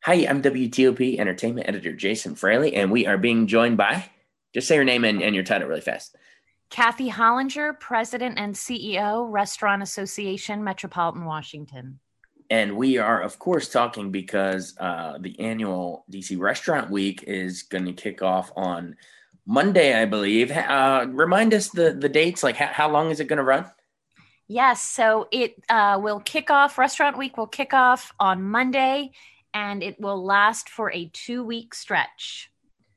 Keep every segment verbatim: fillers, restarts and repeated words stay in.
Hi, I'm W T O P Entertainment Editor Jason Fraley, and we are being joined by, just say your name and, and your title really fast. Kathy Hollinger, President and C E O, Restaurant Association, Metropolitan Washington. And we are, of course, talking because uh, the annual D C Restaurant Week is going to kick off on Monday, I believe. Uh, remind us the, the dates, like how, how long is it going to run? Yes, so it uh, will kick off, Restaurant Week will kick off on Monday, and it will last for a two week stretch.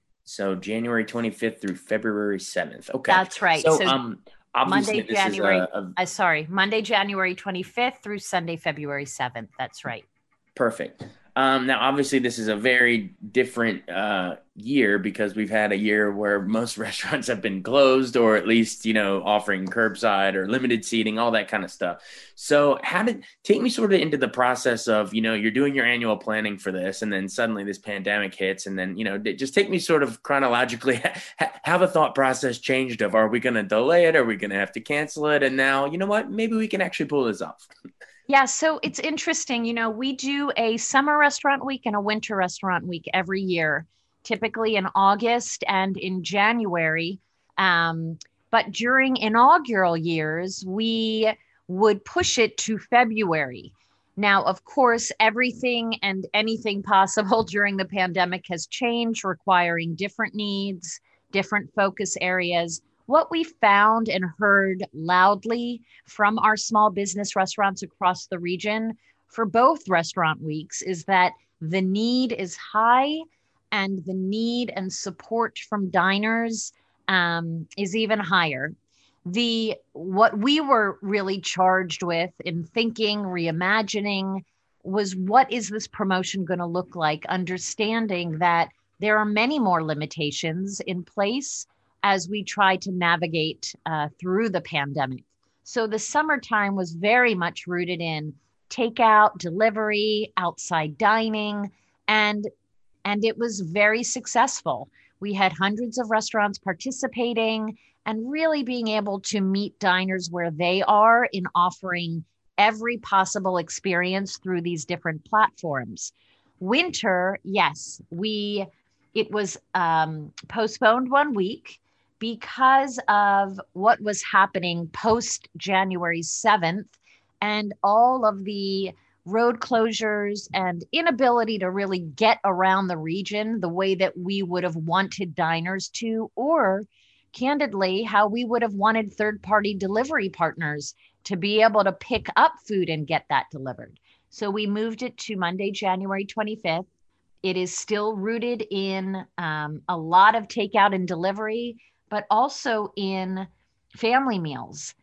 So January twenty-fifth through February seventh. Okay. That's right. So So um, obviously, Monday, this is January, a, a uh, sorry, Monday, January twenty-fifth through Sunday, February seventh. That's right. Perfect. Um, now, obviously, this is a very different uh, year because we've had a year where most restaurants have been closed or at least, you know, offering curbside or limited seating, all that kind of stuff. So, how did take me sort of into the process of, you know, you're doing your annual planning for this, and then suddenly this pandemic hits, and then, you know, just take me sort of chronologically how the thought process changed of are we going to delay it? Are we going to have to cancel it? And now, you know what? Maybe we can actually pull this off. Yeah, so it's interesting. You know, we do a summer restaurant week and a winter restaurant week every year, typically in August and in January. Um, but during inaugural years, we would push it to February. Now, of course, everything and anything possible during the pandemic has changed, requiring different needs, different focus areas. What we found and heard loudly from our small business restaurants across the region for both restaurant weeks is that the need is high and the need and support from diners um, is even higher. The what we were really charged with in thinking, reimagining was what is this promotion going to look like, understanding that there are many more limitations in place as we try to navigate uh, through the pandemic. So the summertime was very much rooted in takeout, delivery, outside dining, and and it was very successful. We had hundreds of restaurants participating and really being able to meet diners where they are in offering every possible experience through these different platforms. Winter, yes, we it was um, postponed one week because of what was happening post January seventh and all of the road closures and inability to really get around the region the way that we would have wanted diners to, or candidly, how we would have wanted third party delivery partners to be able to pick up food and get that delivered. So we moved it to Monday, January twenty-fifth. It is still rooted in um, a lot of takeout and delivery, but also in family meals.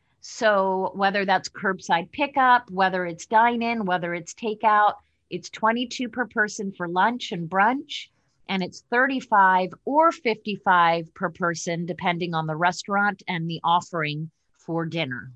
So whether that's curbside pickup, whether it's dine in, whether it's takeout, it's twenty-two per person for lunch and brunch, and it's thirty-five or fifty-five per person, depending on the restaurant and the offering for dinner.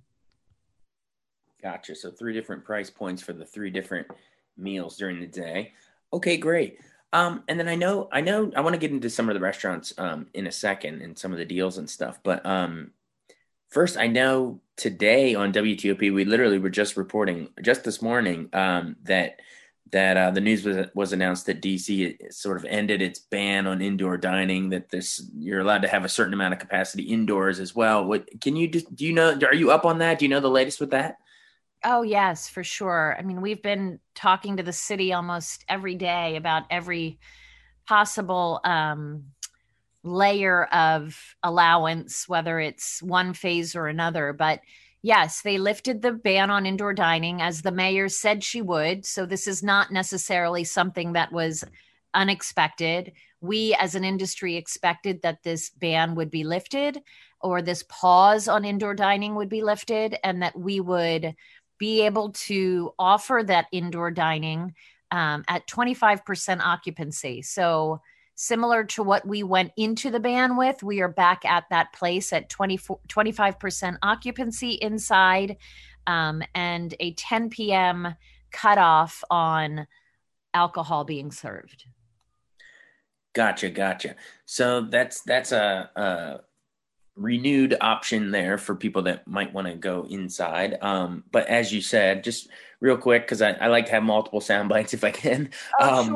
Gotcha. So three different price points for the three different meals during the day. Okay, great. Um, and then I know, I know, I want to get into some of the restaurants um, in a second and some of the deals and stuff. But um, first, I know today on W T O P, we literally were just reporting just this morning um, that that uh, the news was was announced that D C sort of ended its ban on indoor dining. That this you're allowed to have a certain amount of capacity indoors as well. What can you just do? You know, are you up on that? Do you know the latest with that? Oh, yes, for sure. I mean, we've been talking to the city almost every day about every possible um, layer of allowance, whether it's one phase or another. But yes, they lifted the ban on indoor dining as the mayor said she would. So this is not necessarily something that was unexpected. We as an industry expected that this ban would be lifted or this pause on indoor dining would be lifted and that we would be able to offer that indoor dining um, at twenty-five percent occupancy. So similar to what we went into the ban with, we are back at that place at twenty-four, twenty-five percent occupancy inside um, and a ten p.m. cutoff on alcohol being served. Gotcha, gotcha. So that's that's a, a renewed option there for people that might want to go inside. Um, but as you said, just real quick, because I, I like to have multiple sound bites if I can. Oh, Um, sure.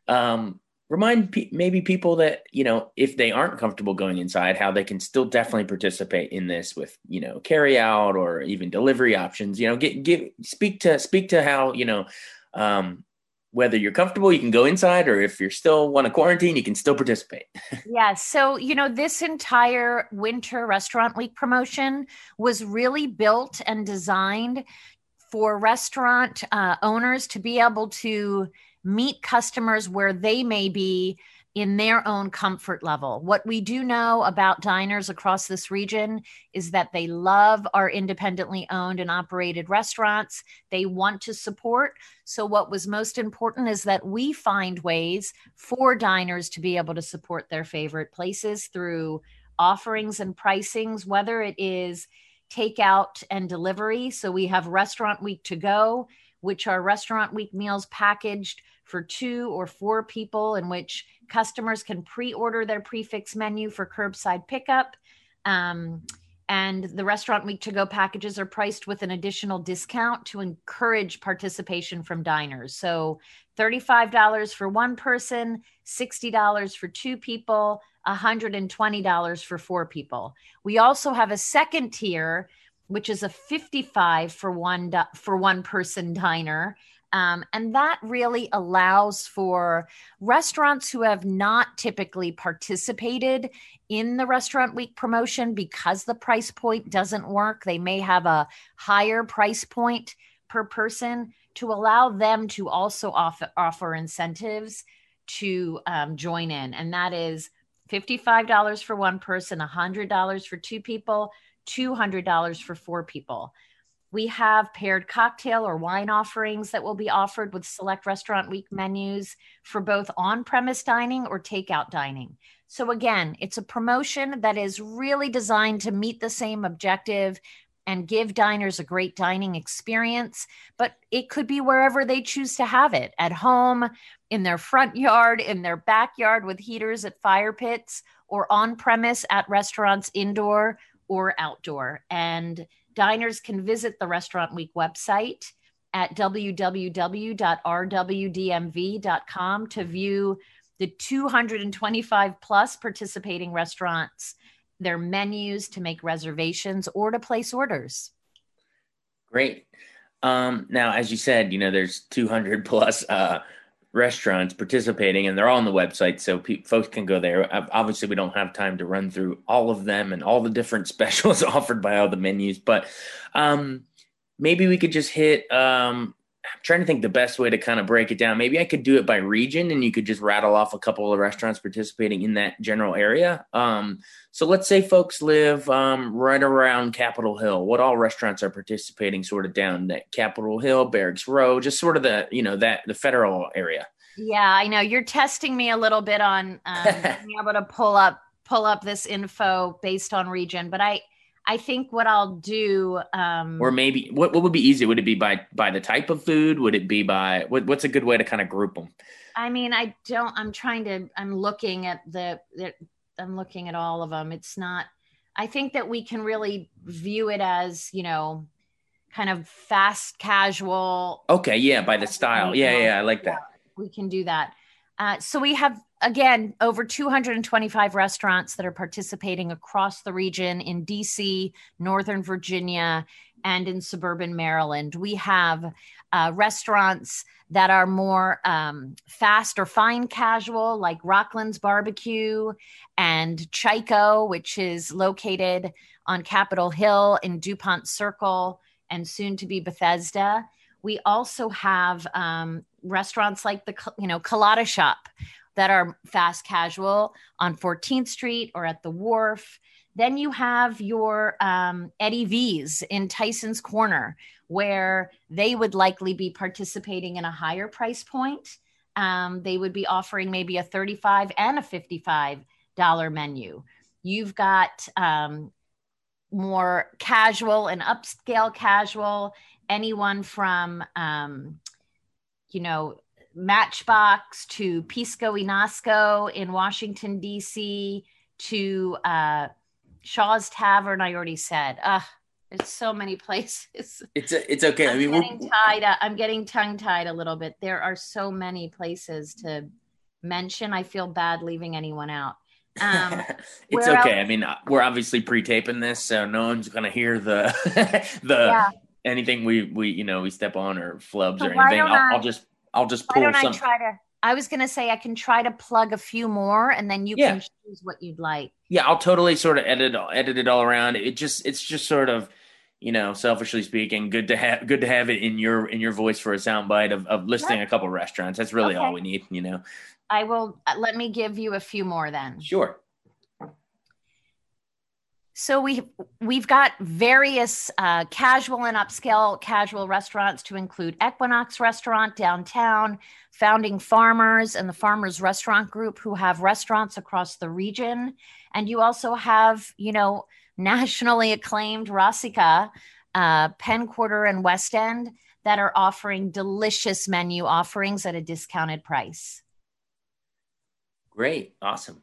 um, remind pe- maybe people that, you know, if they aren't comfortable going inside, how they can still definitely participate in this with, you know, carry out or even delivery options. You know, get give speak to speak to how, you know, um, whether you're comfortable, you can go inside, or if you're still want to quarantine, you can still participate. Yeah. So, you know, this entire Winter Restaurant Week promotion was really built and designed for restaurant uh, owners to be able to meet customers where they may be in their own comfort level. What we do know about diners across this region is that they love our independently owned and operated restaurants. They want to support. So, what was most important is that we find ways for diners to be able to support their favorite places through offerings and pricings, whether it is takeout and delivery. So we have Restaurant Week to Go, which are Restaurant Week meals packaged for two or four people, in which customers can pre-order their prefix menu for curbside pickup. Um, and the Restaurant Week to Go packages are priced with an additional discount to encourage participation from diners. So thirty-five dollars for one person, sixty dollars for two people, one hundred twenty dollars for four people. We also have a second tier, which is a fifty-five for one for one person diner. Um, and that really allows for restaurants who have not typically participated in the Restaurant Week promotion because the price point doesn't work. They may have a higher price point per person, to allow them to also offer, offer incentives to um, join in. And that is fifty-five dollars for one person, one hundred dollars for two people, two hundred dollars for four people. We have paired cocktail or wine offerings that will be offered with select Restaurant Week menus for both on-premise dining or takeout dining. So again, it's a promotion that is really designed to meet the same objective and give diners a great dining experience, but it could be wherever they choose to have it, at home, in their front yard, in their backyard with heaters at fire pits, or on premise at restaurants indoor or outdoor. And diners can visit the Restaurant Week website at w w w dot r w d m v dot com to view the two hundred twenty-five plus participating restaurants, their menus, to make reservations or to place orders. Great. Um, now, as you said, you know, there's two hundred plus uh, restaurants participating, and they're all on the website, so pe- folks can go there. Obviously, we don't have time to run through all of them and all the different specials offered by all the menus, but um, maybe we could just hit. Um, I'm trying to think the best way to kind of break it down. Maybe I could do it by region, and you could just rattle off a couple of restaurants participating in that general area. Um, so let's say folks live um, right around Capitol Hill. What all restaurants are participating sort of down that Capitol Hill, Barracks Row, just sort of the, you know, that the federal area. Yeah, I know you're testing me a little bit on um, being able to pull up pull up this info based on region, but I I think what I'll do, um, or maybe what what would be easy? Would it be by by the type of food? Would it be by what, what's a good way to kind of group them? I mean, I don't. I'm trying to. I'm looking at the. the I'm looking at all of them. It's not. I think that we can really view it as, you know, kind of fast casual. Okay, yeah, by the style. Yeah, yeah, yeah, I like that. We can do that. Uh, so we have, again, over two hundred twenty-five restaurants that are participating across the region in D C, Northern Virginia, and in suburban Maryland. We have uh, restaurants that are more um, fast or fine casual, like Rockland's Barbecue and Chico, which is located on Capitol Hill in DuPont Circle and soon to be Bethesda. We also have um, restaurants like the, you know, Colada Shop that are fast casual on fourteenth Street or at the Wharf. Then you have your um, Eddie V's in Tyson's Corner, where they would likely be participating in a higher price point. Um, they would be offering maybe a thirty-five dollars and a fifty-five dollars menu. You've got um, more casual and upscale casual, anyone from, um, you know, Matchbox to Pisco y Nasco in Washington, D C, to uh, Shaw's Tavern, I already said. Uh, there's so many places. It's a, it's okay. I'm I mean, getting we're, tied. I'm getting tongue tied a little bit. There are so many places to mention. I feel bad leaving anyone out. Um, It's where else? okay. I mean, we're obviously pre-taping this, so no one's gonna hear the the Yeah. anything we we you know we step on or flubs So or why anything. don't I'll I'll I, just I'll just why pull don't I some. try to, I was going to say I can try to plug a few more and then you can Yeah, choose what you'd like. yeah. I'll totally sort of edit edit it all around. It just it's just sort of, you know, selfishly speaking, good to have good to have it in your in your voice for a soundbite of of listing Yep. a couple restaurants. That's really all Okay. we need, you know. I will, uh, let me give you a few more then. Sure. So we we've got various uh, casual and upscale casual restaurants to include Equinox Restaurant downtown, Founding Farmers, and the Farmers Restaurant Group, who have restaurants across the region. And you also have, you know, nationally acclaimed Rossica, uh, Penn Quarter and West End, that are offering delicious menu offerings at a discounted price. Great. Awesome.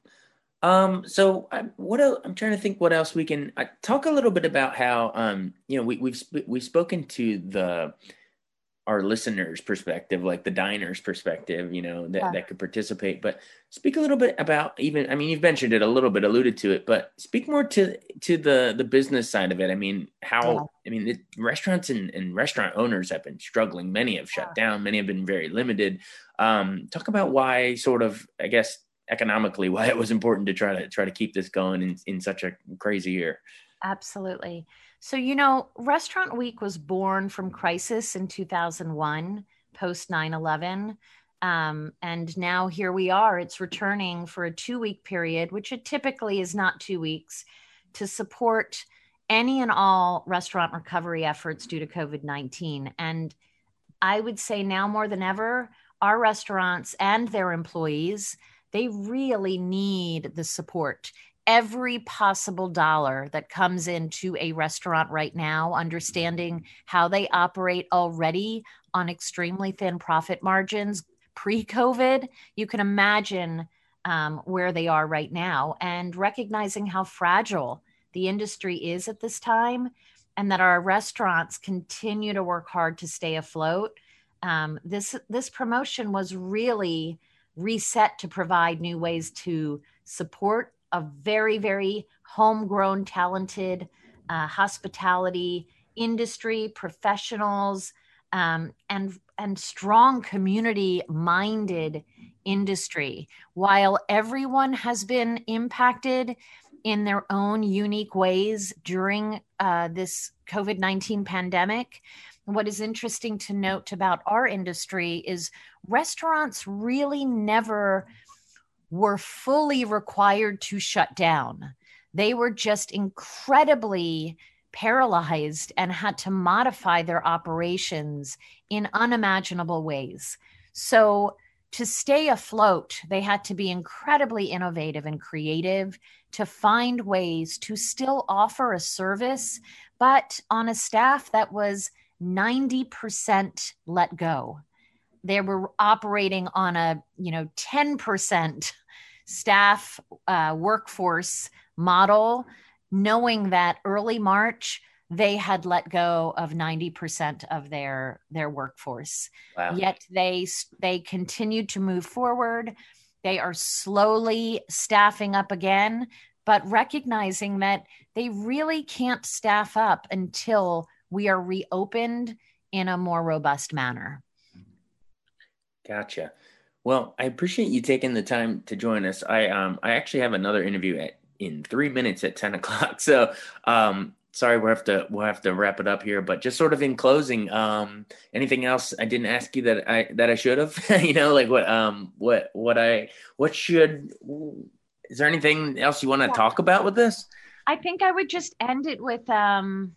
Um, so I, what el- I'm trying to think what else we can I, talk a little bit about how um, you know, we we've sp- we've spoken to the our listeners' perspective, like the diners' perspective, you know, that, Yeah. that could participate. But speak a little bit about even, I mean, you've mentioned it a little bit, alluded to it, but speak more to to the the business side of it. I mean, Yeah. how, I mean, the restaurants and, and restaurant owners have been struggling. Many have shut down. Many have been very limited. Um, talk about why sort of, I guess, economically, why it was important to try to try to keep this going in, in such a crazy year. Absolutely. So, you know, Restaurant Week was born from crisis in two thousand one, post nine eleven. Um, and now here we are. It's returning for a two week period, which it typically is not two weeks, to support any and all restaurant recovery efforts due to COVID nineteen. And I would say now more than ever, our restaurants and their employees, they really need the support. Every possible dollar that comes into a restaurant right now, understanding how they operate already on extremely thin profit margins pre COVID, you can imagine um, where they are right now, and recognizing how fragile the industry is at this time, and that our restaurants continue to work hard to stay afloat. Um, this this promotion was really reset to provide new ways to support a very, very homegrown, talented uh, hospitality industry, professionals, um, and and strong community-minded industry. While everyone has been impacted in their own unique ways during uh, this COVID nineteen pandemic, what is interesting to note about our industry is restaurants really never were fully required to shut down. They were just incredibly paralyzed and had to modify their operations in unimaginable ways. So, to stay afloat, they had to be incredibly innovative and creative to find ways to still offer a service, but on a staff that was ninety percent let go. They were operating on a, you know, ten percent staff uh, workforce model, knowing that early March they had let go of ninety percent of their their workforce. Wow. Yet they they continued to move forward. They are slowly staffing up again, but recognizing that they really can't staff up until we are reopened in a more robust manner. Gotcha. Well, I appreciate you taking the time to join us. I um I actually have another interview at in three minutes at ten o'clock. So um sorry we'll have to we'll have to wrap it up here. But just sort of in closing, um anything else I didn't ask you that I that I should have? You know, like what um what what I what should is there anything else you want to Yeah. talk about with this? I think I would just end it with um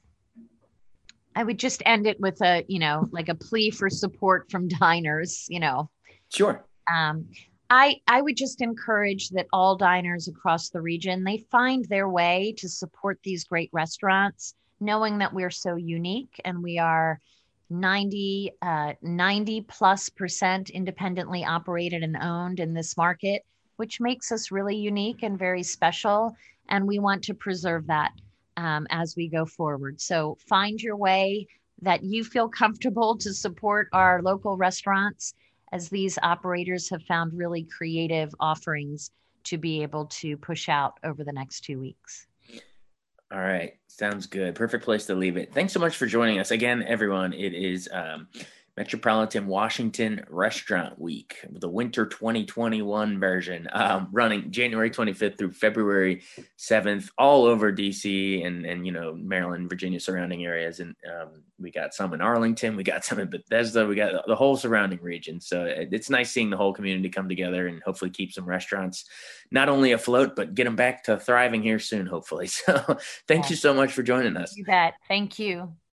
I would just end it with a, you know, like a plea for support from diners, you know. Sure. Um, I I would just encourage that all diners across the region, they find their way to support these great restaurants, knowing that we're so unique and we are ninety uh, ninety plus percent independently operated and owned in this market, which makes us really unique and very special. And we want to preserve that um, as we go forward. So find your way that you feel comfortable to support our local restaurants, as these operators have found really creative offerings to be able to push out over the next two weeks. All right. Sounds good. Perfect place to leave it. Thanks so much for joining us. Again, everyone, it is um, Metropolitan Washington Restaurant Week, the winter twenty twenty-one version, um, running January twenty-fifth through February seventh, all over D C and, and you know, Maryland, Virginia, surrounding areas. And um, we got some in Arlington, we got some in Bethesda, we got the whole surrounding region. So it's nice seeing the whole community come together and hopefully keep some restaurants not only afloat, but get them back to thriving here soon, hopefully. So thank Yeah. you so much for joining us. You bet. Thank you.